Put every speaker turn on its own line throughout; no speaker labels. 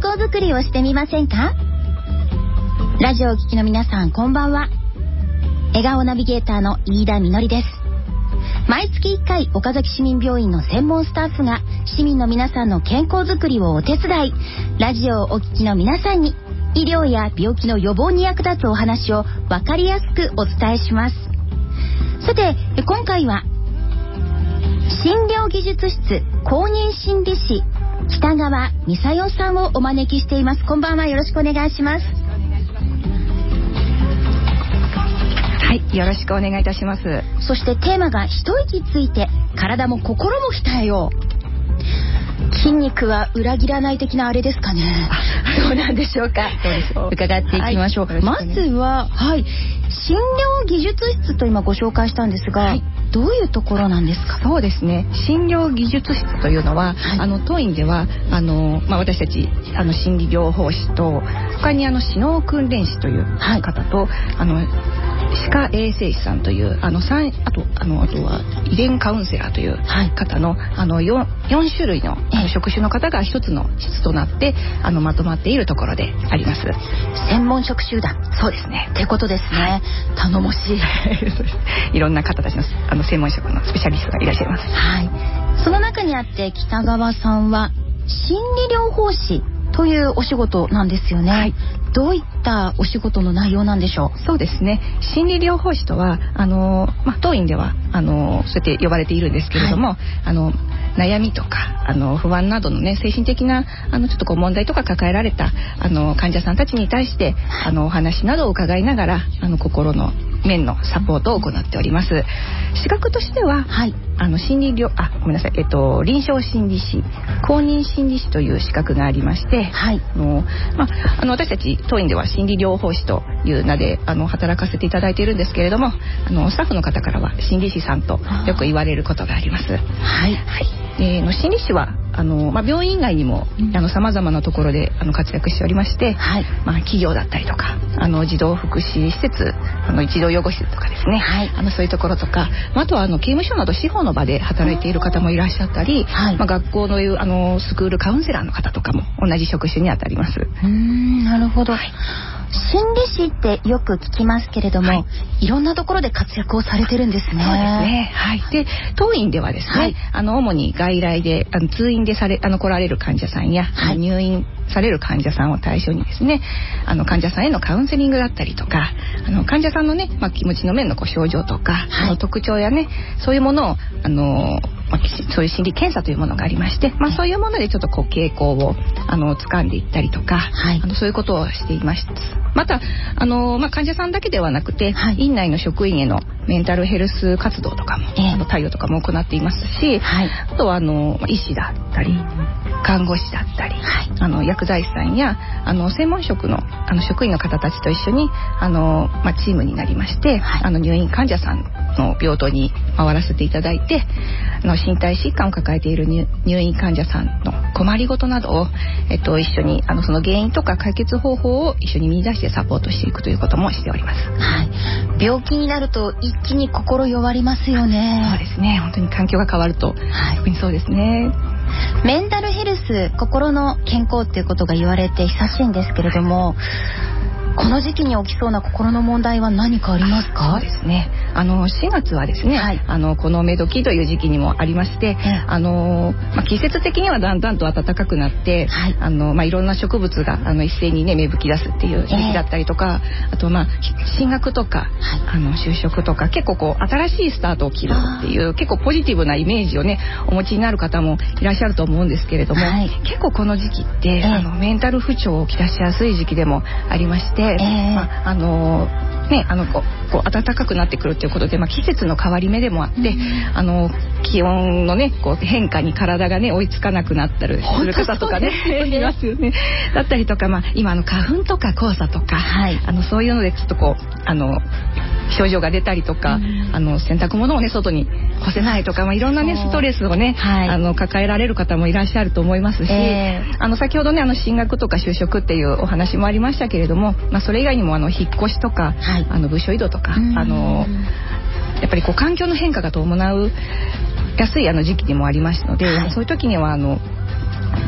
康づくりをしてみませんか？ラジオをお聞きの皆さん、こんばんは。笑顔ナビゲーターの飯田みのりです。毎月1回、岡崎市民病院の専門スタッフが市民の皆さんの健康づくりをお手伝い、ラジオをお聞きの皆さんに医療や病気の予防に役立つお話を分かりやすくお伝えします。さて、今回は診療技術室公認心理師北川美沙代さんをお招きしています。こんばんは。よろしくお願いします。
はい、よろしくお願いいたします。
そしてテーマが一息ついて体も心も鍛えよう。筋肉は裏切らない的なあれですかね。どうなんでしょうか。
どうでしょう。
伺っていきましょう。まずは、診療技術室と今ご紹介したんですが、どういうところなんですか？
そうですね。診療技術室というのは、当院では私たち心理療法士と他に指導訓練士という方と、歯科衛生士さんというあとは遺伝カウンセラーという方の、4種類の職種の方が一つの室となってまとまっているところであります。
専門職集団。
そうですね。
ってことですね。頼もしい。
いろんな方たちの専門職のスペシャリストがいらっしゃいます。
その中にあって北川さんは心理療法士というお仕事なんですよね。どういったお仕事の内容なんでしょう？
そうですね。心理療法士とは当院ではそうやって呼ばれているんですけれども、悩みとか不安などのね、精神的なちょっと問題とか抱えられた患者さんたちに対してお話などを伺いながら心の面のサポートを行っております。資格としては、臨床心理士公認心理士という資格がありまして、私たち当院では心理療法士という名で働かせていただいているんですけれども、スタッフの方からは心理師さんとよく言われることがあります。心理師は病院以外にも様々なところで活躍しておりまして、企業だったりとか児童福祉施設児童養護施設とかですね、そういうところとか、あとは刑務所など司法の場で働いている方もいらっしゃったり、学校のスクールカウンセラーの方とかも同じ職種にあたります。
なるほど。心理師ってよく聞きますけれども、いろんなところで活躍をされてるんですね。
そうですね。で、当院ではですね、主に外来で通院で来られる患者さんや、入院される患者さんを対象にですね、患者さんへのカウンセリングだったりとか、患者さんのね、気持ちの面の症状とか、特徴やね、そういうものをそういう心理検査というものがありまして、そういうものでちょっと傾向を掴んでいったりとか、そういうことをしています。また患者さんだけではなくて、院内の職員へのメンタルヘルス活動とかも、対応とかも行っていますし、あとは医師だったり看護師だったり、薬剤師さんや専門職の職員の方たちと一緒にチームになりまして、入院患者さんの病棟に回らせていただいて、身体疾患を抱えている入院患者さんの困りごとなどを、一緒にその原因とか解決方法を一緒に見出してサポートしていくということもしております。
病気になると一気に心弱りますよね。
そうですね。本当に環境が変わると、特にそうですね。
メンタルヘルス、心の健康っていうことが言われて久しいんですけれども、この時期に起きそうな心の問題は何かありますか？
そうですね。4月はですね、このめどきという時期にもありまして、季節的にはだんだんと暖かくなって、いろんな植物が一斉にね芽吹き出すっていう時期だったりとか、あと進学とか、就職とか、結構新しいスタートを切るっていう結構ポジティブなイメージをねお持ちになる方もいらっしゃると思うんですけれども、結構この時期ってメンタル不調をきたしやすい時期でもありまして、暖かくなってくるということで、季節の変わり目でもあって、気温のね変化に体がね追いつかなくなったりする方とかねいますよね。だったりとか、今花粉とか黄砂とか、そういうのでちょっと症状が出たりとか、洗濯物をね外に干せないとか、いろんなねストレスをね、抱えられる方もいらっしゃると思いますし、先ほどね進学とか就職っていうお話もありましたけれども、それ以外にも引っ越しとか、部署移動とか、やっぱり環境の変化が伴うやすい時期にもありますので、そういう時には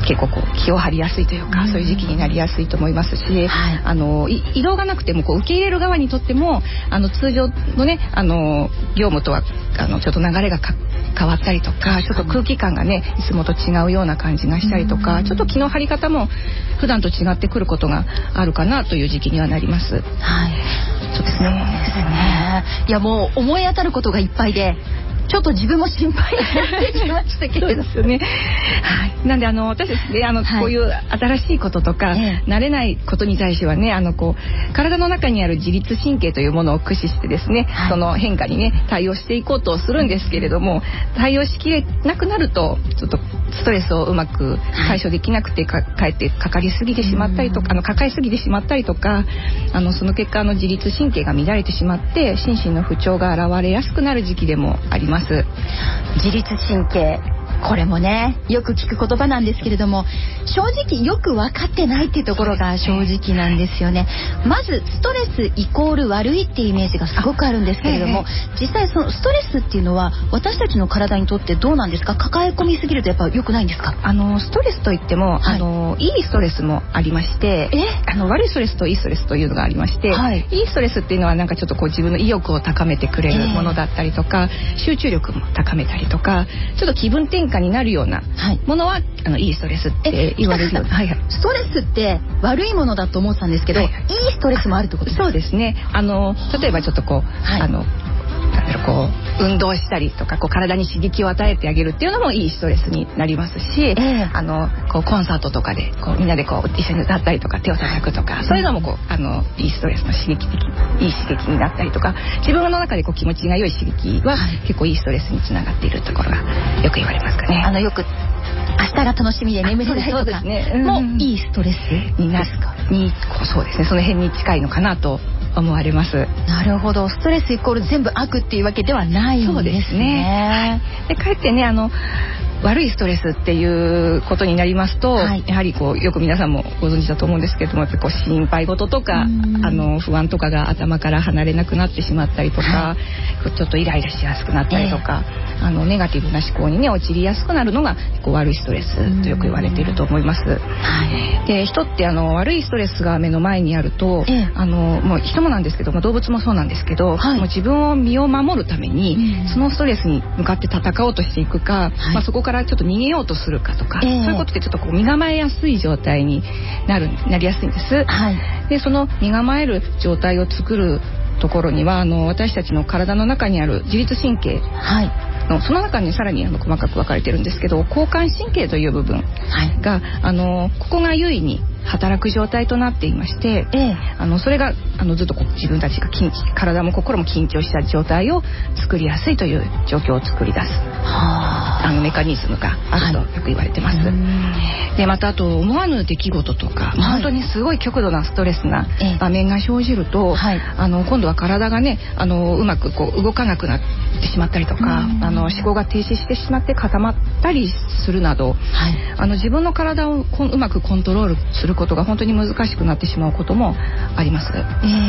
結構こう気を張りやすいというか、そういう時期になりやすいと思いますし、移動がなくてもこう受け入れる側にとっても通常のね業務とはちょっと流れが変わったりとか、ちょっと空気感がねいつもと違うような感じがしたりとか、ちょっと気の張り方も普段と違ってくることがあるかなという時期にはなります。
はい、そうですね。いやもう思い当たることがいっぱいで、ちょっと自分も心配になってきましたけれど。
そうですよね。はい。なんで私ですねこういう新しいこととか、慣れないことに対してはねこう体の中にある自律神経というものを駆使してですね、その変化にね対応していこうとするんですけれども、対応しきれなくなるとちょっとストレスをうまく対処できなくてかえってかかりすぎてしまったりとか抱えすぎてしまったりとか、その結果自律神経が乱れてしまって心身の不調が現れやすくなる時期でもあります。
自律神経、これもねよく聞く言葉なんですけれども、正直よく分かってないっていうところが正直なんですよね。まずストレスイコール悪いっていうイメージがすごくあるんですけれども、実際そのストレスっていうのは私たちの体にとってどうなんですか？抱え込みすぎるとやっぱ良くないんですか？
ストレスといっても、いいストレスもありまして、悪いストレスといいストレスというのがありまして、いいストレスっていうのはなんかちょっとこう自分の意欲を高めてくれるものだったりとか、集中力も高めたりとか、ちょっと気分転換になるようなものは、いいストレスって言われるような、
ストレスって悪いものだと思ってたんですけど、いいストレスもあるってことですか？
そうですね。例えばちょっとこう、こう運動したりとかこう体に刺激を与えてあげるっていうのもいいストレスになりますし、こうコンサートとかでこうみんなでこう一緒に歌ったりとか手を叩くとか、そういうのもこういいストレスの刺激になったりとか、自分の中でこう気持ちが良い刺激は結構いいストレスにつながっているところがよく言われますかね。
よく明日が楽しみで眠れないとかもいいストレスになるか
そうですね、その辺に近いのかなと思われます。
なるほど。ストレスイコール全部悪っていうわけではないんですね。
そうですね。でかえってね悪いストレスっていうことになりますと、やはりこうよく皆さんもご存知だと思うんですけれども、やっぱりこう心配事とか不安とかが頭から離れなくなってしまったりとか、ちょっとイライラしやすくなったりとか、ネガティブな思考にね陥りやすくなるのがこう悪いストレスとよく言われていると思います。で人って悪いストレスが目の前にあると、もう人もなんですけど、動物もそうなんですけど、もう自分を身を守るために、そのストレスに向かって戦おうとしていくか、そこからちょっと逃げようとするかとか、そういうことでちょっとこう身構えやすい状態になりやすいんです。でその身構える状態を作るところには私たちの体の中にある自律神経その中にさらに細かく分かれてるんですけど、交感神経という部分が、ここが優位に働く状態となっていまして、それがずっとこう自分たちが体も心も緊張した状態を作りやすいという状況を作り出すメカニズムがあるとよく言われてます。でまたあと思わぬ出来事とか、本当にすごい極度なストレスな場面が生じると、今度は体がねうまくこう動かなくなってしまったりとか、思考が停止してしまって固まったりするなど、自分の体をうまくコントロールすることが本当に難しくなってしまうこともあります。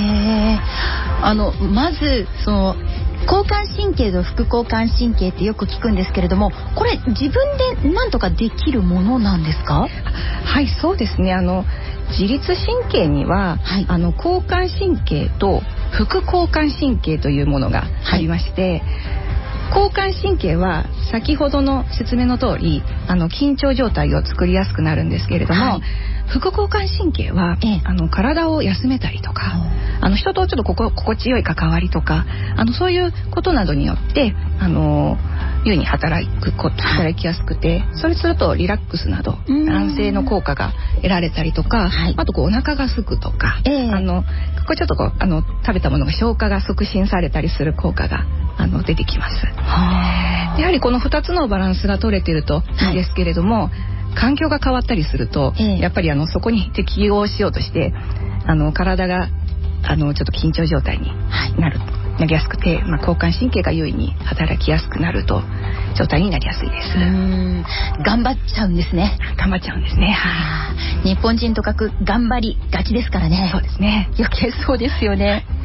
まずその交感神経と副交感神経ってよく聞くんですけれども、これ自分で何とかできるものなんですか？
はい、そうですね。自律神経には、交感神経と副交感神経というものがありまして、交感神経は先ほどの説明の通り緊張状態を作りやすくなるんですけれども、副交感神経は、体を休めたりとか、人とちょっと心地よい関わりとかそういうことなどによって優位に働きやすくて、それするとリラックスなど安静の効果が得られたりとか、あとこうお腹が空くとか、ここちょっとこう食べたものが消化が促進されたりする効果が出てきます。やはりこの2つのバランスが取れているといいですけれども、環境が変わったりすると、やっぱりそこに適応しようとして体がちょっと緊張状態になりやすくて、交感神経が優位に働きやすくなると状態になりやすいです。
頑張っちゃうんですね。
頑張っちゃうんですね。
日本人とかく頑張りがちですからね。
そうですね。
余計そうですよね。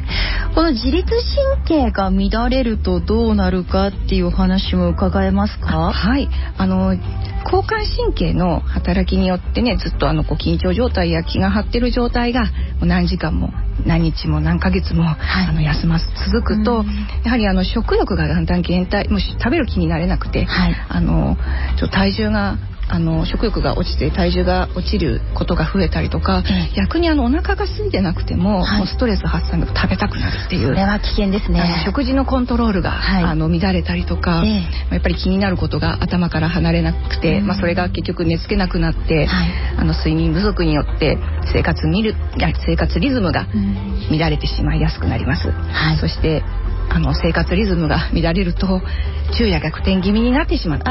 この自律神経が乱れるとどうなるかっていうお話も伺えますか？
はい、交感神経の働きによってね、ずっとこう緊張状態や気が張ってる状態がもう何時間も何日も何ヶ月も、休まず続くと、やはり食欲がだんだん減退、もう食べる気になれなくて、ちょっと体重が食欲が落ちて体重が落ちることが増えたりとか、逆にお腹が空いてなくても、もうストレス発散で食べたくなるっていう、
それは危険ですね。
食事のコントロールが、乱れたりとか、やっぱり気になることが頭から離れなくて、それが結局寝つけなくなって、睡眠不足によって生活リズムが乱れてしまいやすくなります。そして生活リズムが乱れると昼夜逆転気味になってしまって、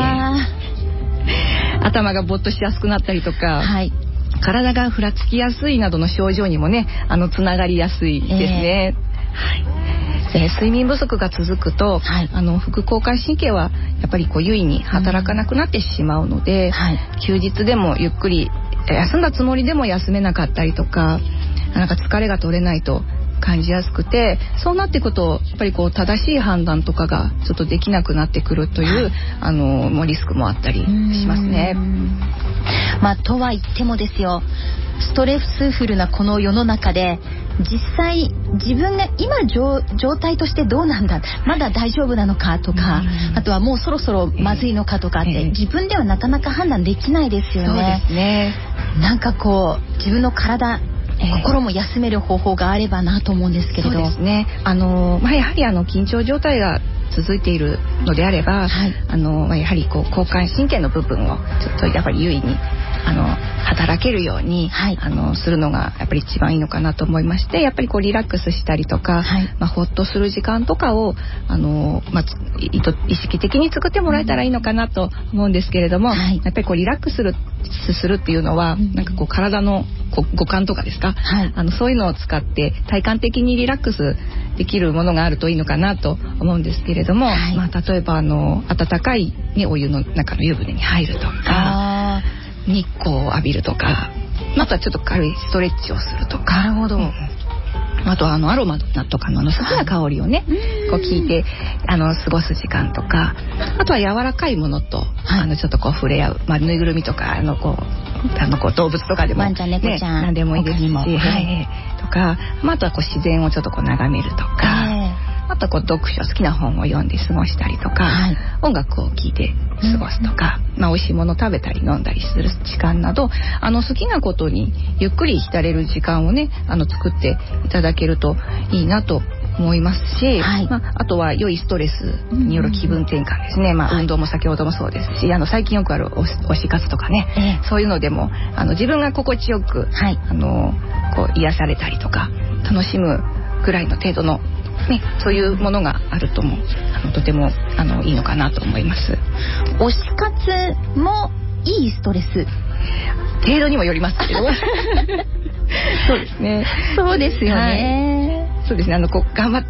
頭がぼっとしやすくなったりとか、体がふらつきやすいなどの症状にもねつながりやすいですね。睡眠不足が続くと、副交感神経はやっぱり優位に働かなくなってしまうので、休日でもゆっくり休んだつもりでも休めなかったりとか、なんか疲れが取れないと感じやすくて、そうなっていくとやっぱり正しい判断とかがちょっとできなくなってくるという、もうリスクもあったりしますね。
とは言ってもですよ、ストレスフルなこの世の中で実際自分が今状態としてどうなんだ、まだ大丈夫なのかとか、あとはもうそろそろまずいのかとかって自分ではなかなか判断できないですよね。
そうですね。
なんか自分の体心も休める方法があればなと思うんですけれど。
そうですね。やはり緊張状態が続いているのであれば、やはり交感神経の部分をちょっとやっぱり優位に働けるように、するのがやっぱり一番いいのかなと思いまして、やっぱりリラックスしたりとか、ほっとする時間とかを意識的に作ってもらえたらいいのかなと思うんですけれども、やっぱりリラックスするっていうのは、なんか体の五感とかですか、そういうのを使って体感的にリラックスできるものがあるといいのかなと思うんですけれども、例えば温かい、お湯の中の湯船に入るとか、日光を浴びるとか、あとはちょっと軽いストレッチをするとか。
なるほど。
あとアロマとかの好きな香りをね、聞いて過ごす時間とか、あとは柔らかいものと、ちょっと触れ合う、ぬいぐるみとか動物とかでも、
ワンちゃん猫ちゃん、
何でもいいですし、とか、あとは自然をちょっと眺めるとか、あと読書、好きな本を読んで過ごしたりとか、音楽を聴いて過ごすとか、美味しいもの食べたり飲んだりする時間など、好きなことにゆっくり浸れる時間をね作っていただけるといいなと思いますし、あとは良いストレスによる気分転換ですね。運動も先ほどもそうですし、最近よくある推し活とかね、そういうのでも自分が心地よく、癒されたりとか楽しむぐらいの程度のそういうものがあるともとてもいいのかなと思います。
推し活もいいストレス
程度にもよりますけどそうですね。
そうですよね。
そうですね。頑張って、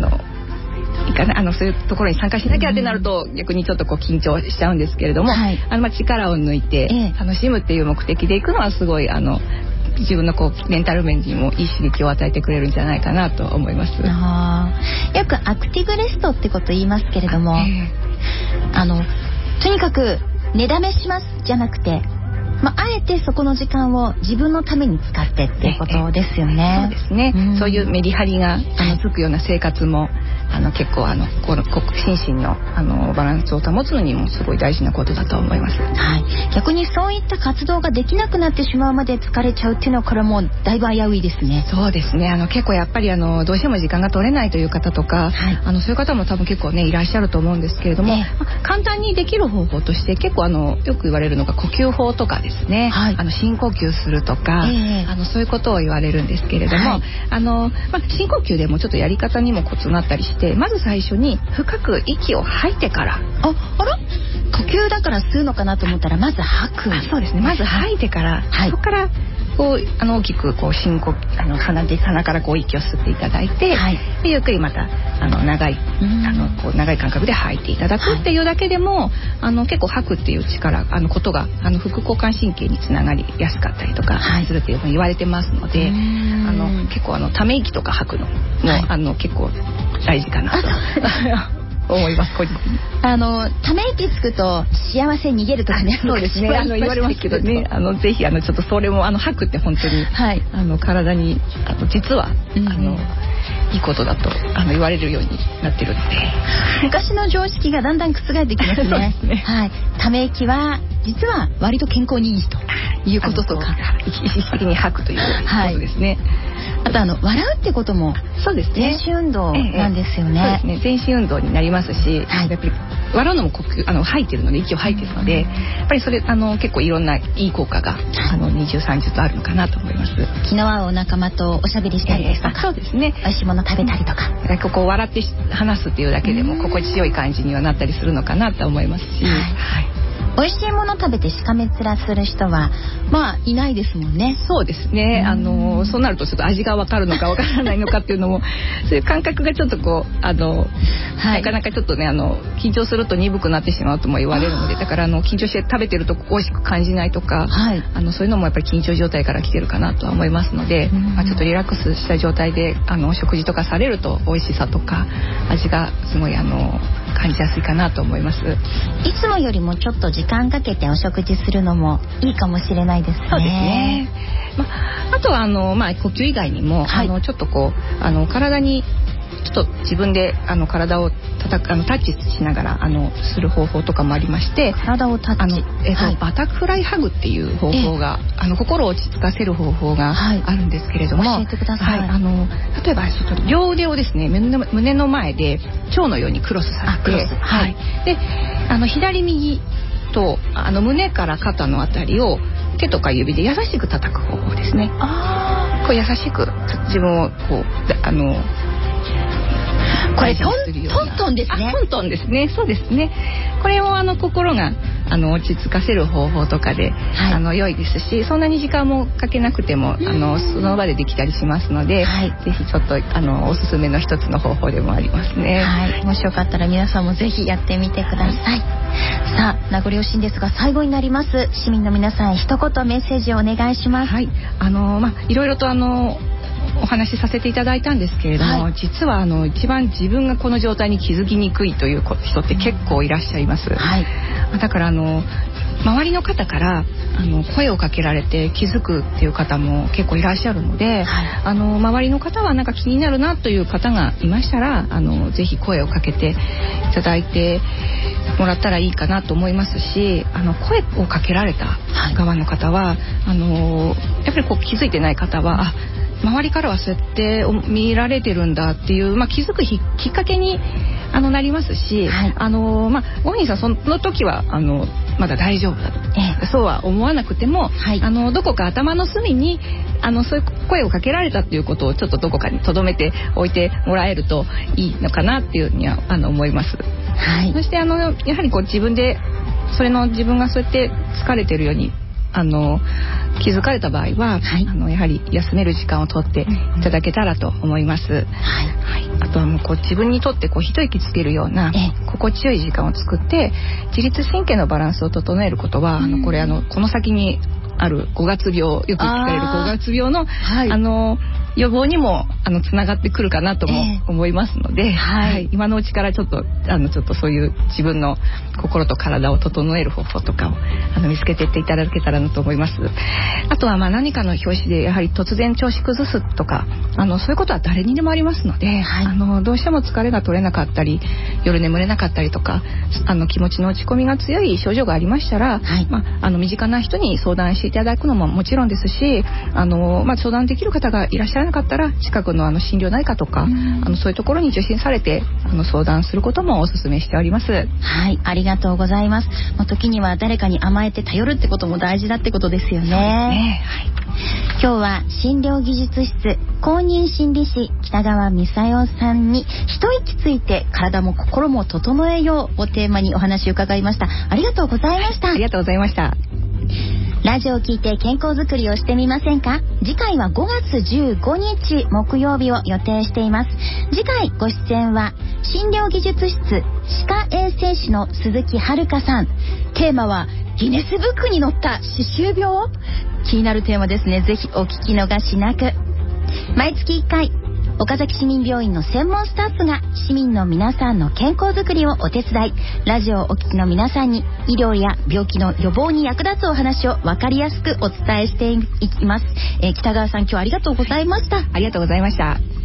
そういうところに参加しなきゃってなると、逆にちょっと緊張しちゃうんですけれども、力を抜いて楽しむっていう目的でいくのはすごい自分のメンタル面にもいい刺激を与えてくれるんじゃないかなと思います。
よくアクティブレストってこと言いますけれども、とにかく寝だめしますじゃなくて、あえてそこの時間を自分のために使ってっていうことですよね。
そうですね。そういうメリハリがつくような生活も結構心身のバランスを保つのにもすごい大事なことだと思います。
逆にそういった活動ができなくなってしまうまで疲れちゃうっていうのは、これもだいぶ危ういですね。
そうですね。結構やっぱりどうしても時間が取れないという方とか、そういう方も多分結構ねいらっしゃると思うんですけれども、簡単にできる方法として結構よく言われるのが呼吸法とかですね、深呼吸するとか、そういうことを言われるんですけれども、深呼吸でもちょっとやり方にもコツがあったりして、まず最初に深く息を吐いてから、
あら呼吸だから吸うのかなと思ったら、まず吐く。
そうですね。まず吐いてから、そこからこう大きくこう深呼吸鼻からこう息を吸っていただいて、はい、でゆっくりまた長いこう長い間隔で吐いていただくっていうだけでも、結構吐くっていう力ことが副交感神経につながりやすかったりとかするっていうふうに言われてますので、結構ため息とか吐くのも、はい、結構大事かなと思います。個人的に
ため息つくと幸せ逃げるとかね、
そうですね、言われますけどね、ぜひちょっとそれも吐くって本当に、はい、体に実は、いいことだと言われるようになってるので、
昔の常識がだんだん覆ってきますね。そうですね、はい、ため息は実は割と健康にいいということとか、
意識的に吐くということですね。
あと笑うってこともそうですね、全身運動なんですよね。
そうですね、全身運動になりますし、はい、やっぱり笑うのも吐いてるので、息を吐いてるので、やっぱりそれ結構いろんないい効果が20、30とあるのかなと思います。
気の合うお仲間とおしゃべりしたりですとか、
そうですね、
美味しいもの食べたりとか、
ここ笑って話すっていうだけでも心地よい感じにはなったりするのかなと思いますし、はいはい、
美味しいもの食べてしかめっ面する人はまあいないですもんね。
そうですね、そうなるとちょっと味が分かるのか分からないのかっていうのもそういう感覚がちょっとこうはい、なかなかちょっとね緊張すると鈍くなってしまうとも言われるので、だから緊張して食べてると美味しく感じないとか、はい、そういうのもやっぱり緊張状態から来てるかなとは思いますので、ちょっとリラックスした状態でお食事とかされると美味しさとか味がすごい感じやすいかなと思います。
いつもよりもちょっと時間かけてお食事するのもいいかもしれないですね。
そうですね。あとは呼吸以外にも、はい、ちょっとこう体にちょっと自分で体をタッチしながらする方法とかもありまして、
体をタッチ、
はい、バタフライハグっていう方法が心を落ち着かせる方法があるんですけれども、
教えてください。はい、
例えばちょっと両腕をですね胸の前で蝶のようにクロスさせて、はい、で左右と胸から肩のあたりを手とか指で優しく叩く方法ですね。こう優しく自分をこう
これトントンですね。
トントンですね。そうですね。これを心が落ち着かせる方法とかで、はい、良いですし、そんなに時間もかけなくてもその場でできたりしますので、はい、ぜひちょっとおすすめの一つの方法でもありますね。
はい、もしよかったら皆さんもぜひやってみてください。はい、さあ名残惜しいんですが最後になります。市民の皆さん一言メッセージをお願いします。
はい、いろいろとお話しさせていただいたんですけれども、はい、実は一番自分がこの状態に気づきにくいという人って結構いらっしゃいます。はい、だから周りの方から声をかけられて気づくっていう方も結構いらっしゃるので、はい、周りの方はなんか気になるなという方がいましたらぜひ声をかけていただいてもらったらいいかなと思いますし、声をかけられた側の方は、やっぱりこう気づいてない方は周りからはそうやって見られてるんだっていう、気づくきっかけになりますし、はい、ご本人さんその時はまだ大丈夫だと、そうは思わなくても、はい、どこか頭の隅にそういう声をかけられたっていうことをちょっとどこかに留めておいてもらえるといいのかなっていうには思います。はい、そしてやはりこう自分で自分がそうやって疲れてるように気づかれた場合は、はい、やはり休める時間をとっていただけたらと思います。はいはい、あとはこう自分にとって一息つけるような心地よい時間を作って自律神経のバランスを整えることはこれこの先にある5月病、よく聞かれる5月病の、はい、予防にもつながってくるかなとも思いますので、はい、今のうちからちょっとそういう自分の心と体を整える方法とかを見つけていっていただけたらなと思います。あとは何かの拍子でやはり突然調子崩すとかそういうことは誰にでもありますので、はい、どうしても疲れが取れなかったり夜眠れなかったりとか気持ちの落ち込みが強い症状がありましたら、はい、身近な人に相談していただくのももちろんですし相談できる方がいらっしゃらなかったら近くの心療内科とかそういうところに受診されて相談することもお勧めしております。
はい、ありがとうございます。時には誰かに甘えて頼るってことも大事だってことですよね。そうですね、はい、今日は診療技術室公認心理師北川美沙代さんに一息ついて体も心も整えようをテーマにお話を伺いました。ありがとうございました。
ありがとうございました。
ラジオを聞いて健康づくりをしてみませんか？次回は5月15日木曜日を予定しています。次回ご出演は診療技術室歯科衛生士の鈴木遥さん。テーマはギネスブックに載った歯周病。気になるテーマですね。ぜひお聞き逃しなく。毎月1回岡崎市民病院の専門スタッフが市民の皆さんの健康づくりをお手伝い、ラジオをお聞きの皆さんに医療や病気の予防に役立つお話を分かりやすくお伝えしていきます。北川さん、今日はありがとうございました。
ありがとうございました。